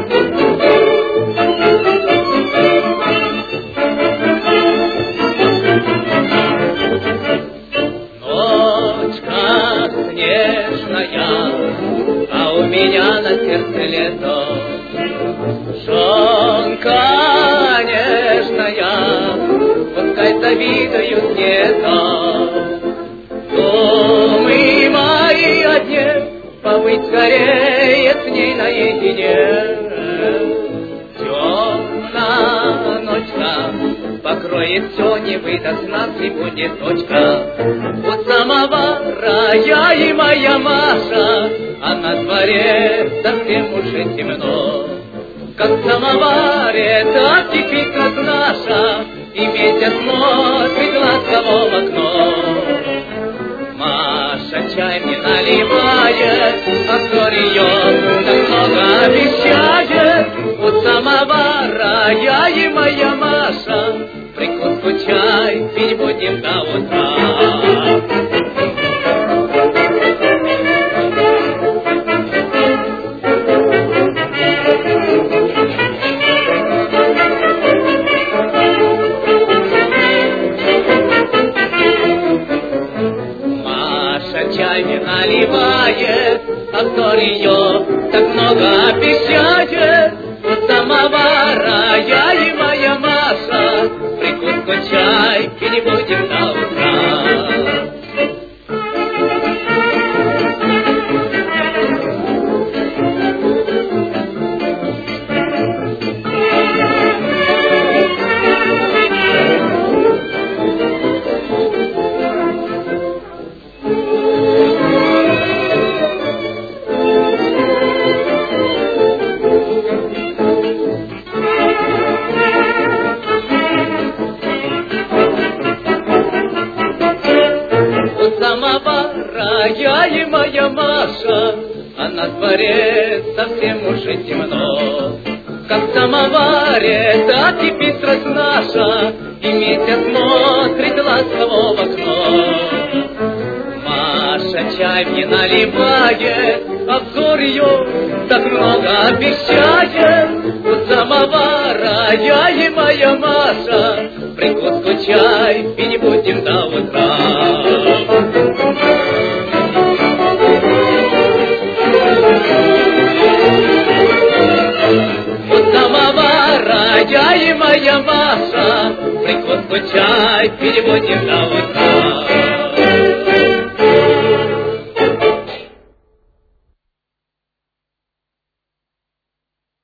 А у меня на сердце лето. Жонка нежная, пускай завидуют где-то. Думы мои о дне, побыть скорее с ней наедине. Темная ночка покроет все, не выдаст нас и будет ночка. У самовара я и моя Маша, а на дворе совсем уже темно. Как в самоваре, так кипит нас наша, и месяц смотрит ласково в окно. Маша чай мне наливает, а взор ее так много обещает. У самовара я и моя Маша, прикуску чай пить будем до утра. Чай мне наливает, а взор ее так много обещает. У самовара я и моя Маша, прикуску чай пить будем до утра. Я и моя Маша, а на дворе совсем уже темно. Как в самоваре, так кипит страсть наша, и месяц смотрит ласково в окно. Маша чай мне наливает, а взор ее так много обещает. У самовара я и моя Маша, прикуску чай пить будем до утра. Я и моя Маша, прикуску чай пить будем до утра.